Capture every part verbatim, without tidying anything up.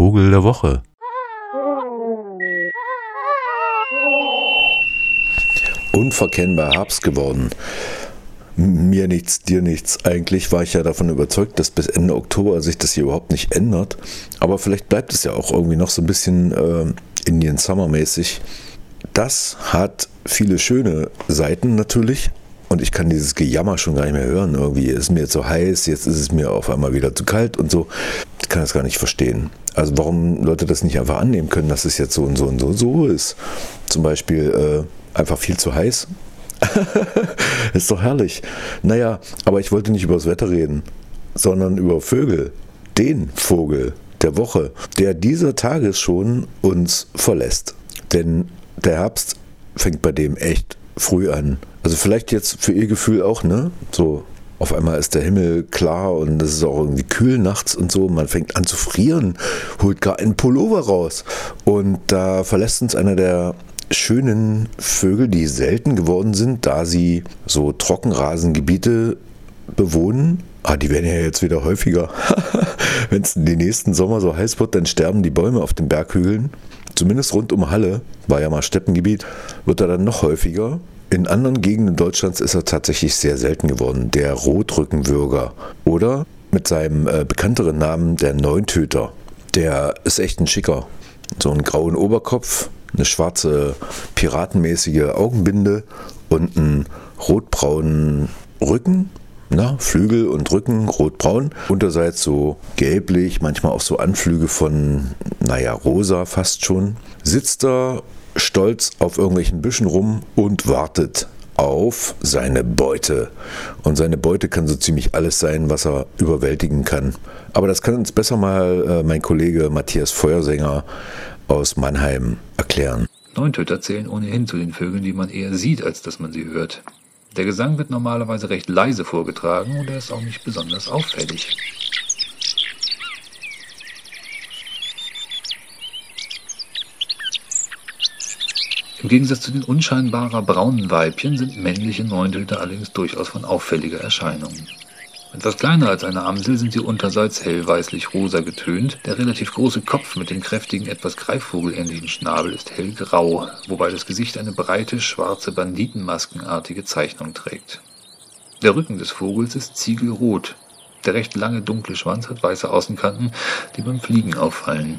Vogel der Woche. Unverkennbar Herbst geworden. Mir nichts, dir nichts. Eigentlich war ich ja davon überzeugt, dass bis Ende Oktober sich das hier überhaupt nicht ändert. Aber vielleicht bleibt es ja auch irgendwie noch so ein bisschen äh, Indian Summer mäßig. Das hat viele schöne Seiten natürlich. Und ich kann dieses Gejammer schon gar nicht mehr hören. Irgendwie ist mir jetzt so heiß, jetzt ist es mir auf einmal wieder zu kalt und so. Ich kann das gar nicht verstehen. Also warum Leute das nicht einfach annehmen können, dass es jetzt so und so und so so ist. Zum Beispiel äh, einfach viel zu heiß. Ist doch herrlich. Naja, aber ich wollte nicht über das Wetter reden, sondern über Vögel. Den Vogel der Woche, der dieser Tages schon uns verlässt. Denn der Herbst fängt bei dem echt früh an. Also vielleicht jetzt für ihr Gefühl auch, ne? So, auf einmal ist der Himmel klar und es ist auch irgendwie kühl nachts und so. Man fängt an zu frieren, holt gar einen Pullover raus. Und da verlässt uns einer der schönen Vögel, die selten geworden sind, da sie so Trockenrasengebiete bewohnen. Ah, die werden ja jetzt wieder häufiger. Wenn es die nächsten Sommer so heiß wird, dann sterben die Bäume auf den Berghügeln. Zumindest rund um Halle, war ja mal Steppengebiet, wird er dann noch häufiger. In anderen Gegenden Deutschlands ist er tatsächlich sehr selten geworden, der Rotrückenwürger. Oder mit seinem äh, bekannteren Namen der Neuntöter. Der ist echt ein Schicker. So einen grauen Oberkopf, eine schwarze piratenmäßige Augenbinde und einen rotbraunen Rücken. Na, Flügel und Rücken rotbraun. Unterseits so gelblich, manchmal auch so Anflüge von, naja, rosa fast schon. Sitzt da stolz auf irgendwelchen Büschen rum und wartet auf seine Beute. Und seine Beute kann so ziemlich alles sein, was er überwältigen kann. Aber das kann uns besser mal äh, mein Kollege Matthias Feuersänger aus Mannheim erklären. Neuntöter zählen ohnehin zu den Vögeln, die man eher sieht, als dass man sie hört. Der Gesang wird normalerweise recht leise vorgetragen und er ist auch nicht besonders auffällig. Im Gegensatz zu den unscheinbarer braunen Weibchen sind männliche Neuntöter allerdings durchaus von auffälliger Erscheinung. Etwas kleiner als eine Amsel sind sie unterseits hellweißlich-rosa getönt. Der relativ große Kopf mit dem kräftigen, etwas greifvogelähnlichen Schnabel ist hellgrau, wobei das Gesicht eine breite, schwarze, banditenmaskenartige Zeichnung trägt. Der Rücken des Vogels ist ziegelrot. Der recht lange, dunkle Schwanz hat weiße Außenkanten, die beim Fliegen auffallen.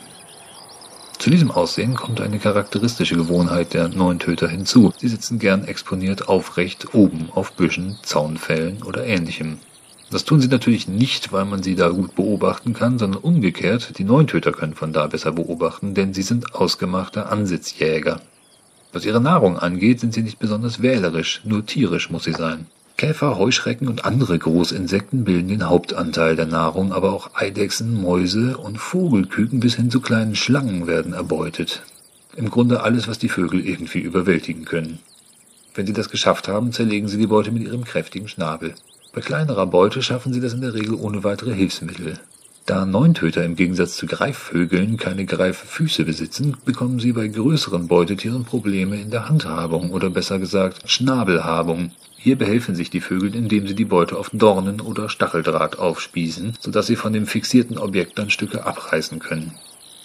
Zu diesem Aussehen kommt eine charakteristische Gewohnheit der Neuntöter hinzu. Sie sitzen gern exponiert aufrecht oben auf Büschen, Zaunfällen oder Ähnlichem. Das tun sie natürlich nicht, weil man sie da gut beobachten kann, sondern umgekehrt, die Neuntöter können von da besser beobachten, denn sie sind ausgemachte Ansitzjäger. Was ihre Nahrung angeht, sind sie nicht besonders wählerisch, nur tierisch muss sie sein. Käfer, Heuschrecken und andere Großinsekten bilden den Hauptanteil der Nahrung, aber auch Eidechsen, Mäuse und Vogelküken bis hin zu kleinen Schlangen werden erbeutet. Im Grunde alles, was die Vögel irgendwie überwältigen können. Wenn sie das geschafft haben, zerlegen sie die Beute mit ihrem kräftigen Schnabel. Bei kleinerer Beute schaffen sie das in der Regel ohne weitere Hilfsmittel. Da Neuntöter im Gegensatz zu Greifvögeln keine Greiffüße besitzen, bekommen sie bei größeren Beutetieren Probleme in der Handhabung oder besser gesagt Schnabelhabung. Hier behelfen sich die Vögel, indem sie die Beute auf Dornen oder Stacheldraht aufspießen, sodass sie von dem fixierten Objekt dann Stücke abreißen können.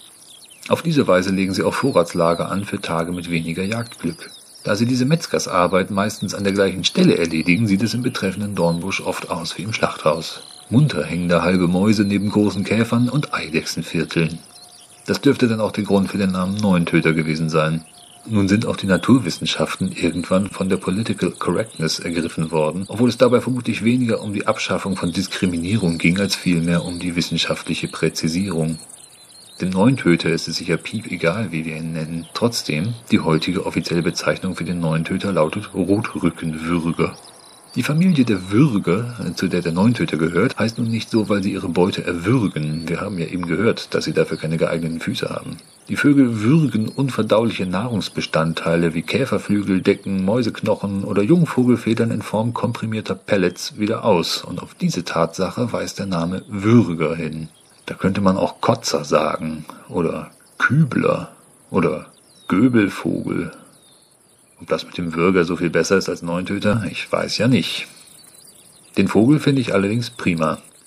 Auf diese Weise legen sie auch Vorratslager an für Tage mit weniger Jagdglück. Da sie diese Metzgersarbeit meistens an der gleichen Stelle erledigen, sieht es im betreffenden Dornbusch oft aus wie im Schlachthaus. Munter hängen da halbe Mäuse neben großen Käfern und Eidechsenvierteln. Das dürfte dann auch der Grund für den Namen Neuntöter gewesen sein. Nun sind auch die Naturwissenschaften irgendwann von der Political Correctness ergriffen worden, obwohl es dabei vermutlich weniger um die Abschaffung von Diskriminierung ging, als vielmehr um die wissenschaftliche Präzisierung. Dem Neuntöter ist es sicher piep egal, wie wir ihn nennen. Trotzdem, die heutige offizielle Bezeichnung für den Neuntöter lautet Rotrückenwürger. Die Familie der Würger, zu der der Neuntöter gehört, heißt nun nicht so, weil sie ihre Beute erwürgen. Wir haben ja eben gehört, dass sie dafür keine geeigneten Füße haben. Die Vögel würgen unverdauliche Nahrungsbestandteile wie Käferflügel, Decken, Mäuseknochen oder Jungvogelfedern in Form komprimierter Pellets wieder aus. Und auf diese Tatsache weist der Name Würger hin. Da könnte man auch Kotzer sagen oder Kübler oder Göbelvogel. Ob das mit dem Würger so viel besser ist als Neuntöter, ich weiß ja nicht. Den Vogel finde ich allerdings prima.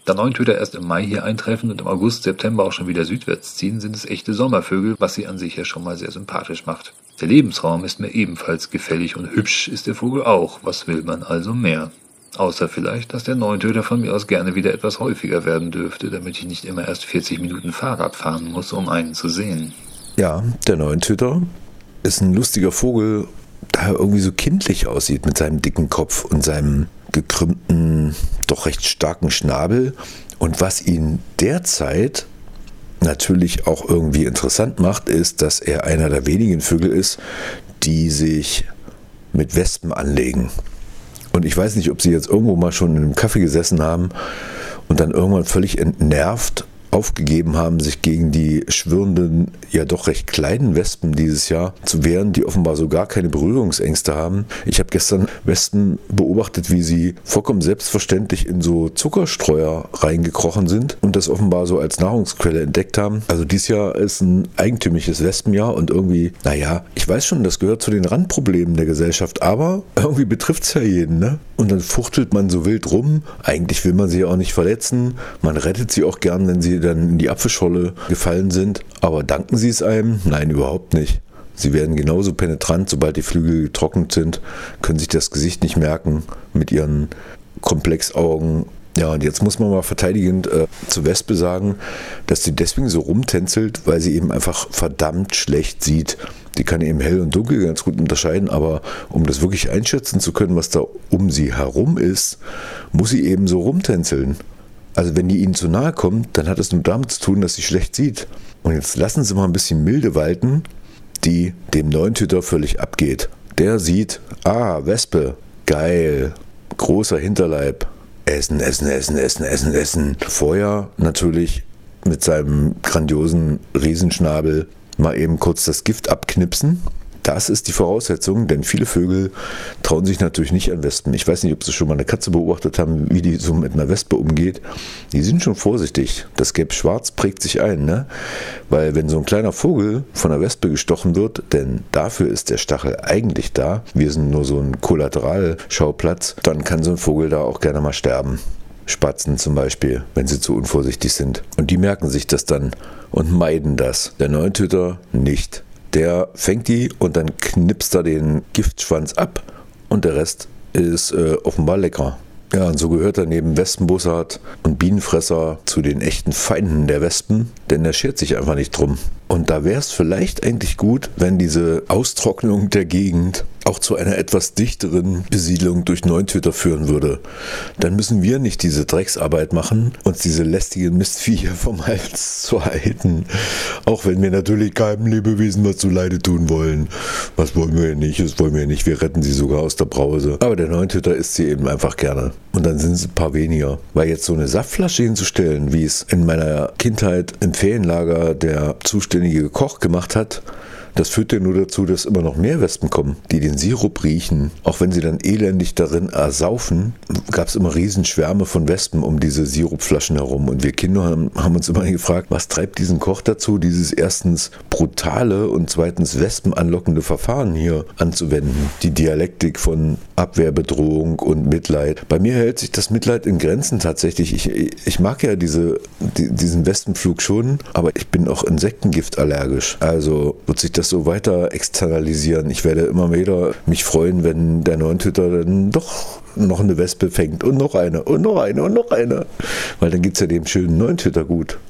Da Neuntöter erst im Mai hier eintreffen und im August, September auch schon wieder südwärts ziehen, sind es echte Sommervögel, was sie an sich ja schon mal sehr sympathisch macht. Der Lebensraum ist mir ebenfalls gefällig und hübsch ist der Vogel auch. Was will man also mehr? Außer vielleicht, dass der Neuntöter von mir aus gerne wieder etwas häufiger werden dürfte, damit ich nicht immer erst vierzig Minuten Fahrrad fahren muss, um einen zu sehen. Ja, der Neuntöter ist ein lustiger Vogel, da er irgendwie so kindlich aussieht mit seinem dicken Kopf und seinem gekrümmten, doch recht starken Schnabel. Und was ihn derzeit natürlich auch irgendwie interessant macht, ist, dass er einer der wenigen Vögel ist, die sich mit Wespen anlegen. Und ich weiß nicht, ob Sie jetzt irgendwo mal schon in einem Café gesessen haben und dann irgendwann völlig entnervt aufgegeben haben, sich gegen die schwirrenden, ja doch recht kleinen Wespen dieses Jahr zu wehren, die offenbar so gar keine Berührungsängste haben. Ich habe gestern Wespen beobachtet, wie sie vollkommen selbstverständlich in so Zuckerstreuer reingekrochen sind und das offenbar so als Nahrungsquelle entdeckt haben. Also dieses Jahr ist ein eigentümliches Wespenjahr und irgendwie, naja, ich weiß schon, das gehört zu den Randproblemen der Gesellschaft, aber irgendwie betrifft es ja jeden, ne? Und dann fuchtelt man so wild rum. Eigentlich will man sie ja auch nicht verletzen. Man rettet sie auch gern, wenn sie dann in die Apfelscholle gefallen sind. Aber danken sie es einem? Nein, überhaupt nicht. Sie werden genauso penetrant, sobald die Flügel getrocknet sind, können sich das Gesicht nicht merken mit ihren Komplexaugen. Ja, und jetzt muss man mal verteidigend äh, zur Wespe sagen, dass sie deswegen so rumtänzelt, weil sie eben einfach verdammt schlecht sieht. Die kann eben hell und dunkel ganz gut unterscheiden, aber um das wirklich einschätzen zu können, was da um sie herum ist, muss sie eben so rumtänzeln. Also wenn die ihnen zu nahe kommt, dann hat es nur damit zu tun, dass sie schlecht sieht. Und jetzt lassen Sie mal ein bisschen Milde walten, die dem Neuntöter völlig abgeht. Der sieht, ah, Wespe, geil, großer Hinterleib, essen, essen, essen, essen, essen, essen. Vorher natürlich mit seinem grandiosen Riesenschnabel mal eben kurz das Gift abknipsen. Das ist die Voraussetzung, denn viele Vögel trauen sich natürlich nicht an Wespen. Ich weiß nicht, ob Sie schon mal eine Katze beobachtet haben, wie die so mit einer Wespe umgeht. Die sind schon vorsichtig. Das Gelb-Schwarz prägt sich ein, ne? Weil wenn so ein kleiner Vogel von einer Wespe gestochen wird, denn dafür ist der Stachel eigentlich da, wir sind nur so ein Kollateralschauplatz, dann kann so ein Vogel da auch gerne mal sterben. Spatzen zum Beispiel, wenn sie zu unvorsichtig sind. Und die merken sich das dann und meiden das. Der Neuntöter nicht. Der fängt die und dann knipst er den Giftschwanz ab und der Rest ist äh, offenbar lecker. Ja, und so gehört er neben Wespenbussard und Bienenfresser zu den echten Feinden der Wespen, denn er schert sich einfach nicht drum. Und da wäre es vielleicht eigentlich gut, wenn diese Austrocknung der Gegend auch zu einer etwas dichteren Besiedlung durch Neuntöter führen würde. Dann müssen wir nicht diese Drecksarbeit machen, uns diese lästigen Mistviecher vom Hals zu halten. Auch wenn wir natürlich keinem Lebewesen was zu Leide tun wollen. Was wollen wir nicht? Das wollen wir nicht. Wir retten sie sogar aus der Brause. Aber der Neuntöter isst sie eben einfach gerne. Und dann sind es ein paar weniger. Weil jetzt so eine Saftflasche hinzustellen, wie es in meiner Kindheit im Ferienlager der zuständige Koch gemacht hat, das führt ja nur dazu, dass immer noch mehr Wespen kommen, die den Sirup riechen. Auch wenn sie dann elendig darin ersaufen, gab es immer Riesenschwärme von Wespen um diese Sirupflaschen herum. Und wir Kinder haben, haben uns immer gefragt, was treibt diesen Koch dazu, dieses erstens brutale und zweitens wespenanlockende Verfahren hier anzuwenden. Die Dialektik von Abwehrbedrohung und Mitleid. Bei mir hält sich das Mitleid in Grenzen tatsächlich. Ich, ich mag ja diese, die, diesen Wespenflug schon, aber ich bin auch Insektengift allergisch. Also wird sich das so weiter externalisieren. Ich werde immer wieder mich freuen, wenn der Neuntöter dann doch noch eine Wespe fängt und noch eine und noch eine und noch eine. Weil dann geht es ja dem schönen Neuntöter gut.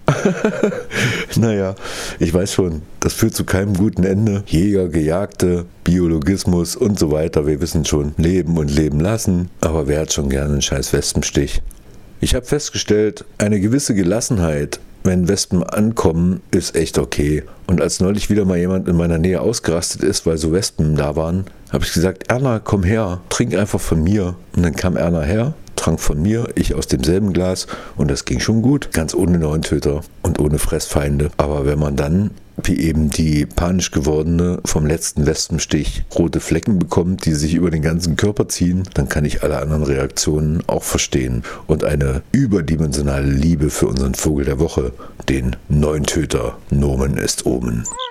Naja, ich weiß schon, das führt zu keinem guten Ende. Jäger, Gejagte, Biologismus und so weiter. Wir wissen schon, leben und leben lassen. Aber wer hat schon gerne einen scheiß Wespenstich? Ich habe festgestellt, eine gewisse Gelassenheit, wenn Wespen ankommen, ist echt okay. Und als neulich wieder mal jemand in meiner Nähe ausgerastet ist, weil so Wespen da waren, habe ich gesagt, Erna, komm her, trink einfach von mir. Und dann kam Erna her, trank von mir, ich aus demselben Glas und das ging schon gut. Ganz ohne Neuntöter und ohne Fressfeinde. Aber wenn man dann, wie eben die panisch gewordene vom letzten Wespenstich, rote Flecken bekommt, die sich über den ganzen Körper ziehen, dann kann ich alle anderen Reaktionen auch verstehen. Und eine überdimensionale Liebe für unseren Vogel der Woche, den Neuntöter, Nomen est Omen.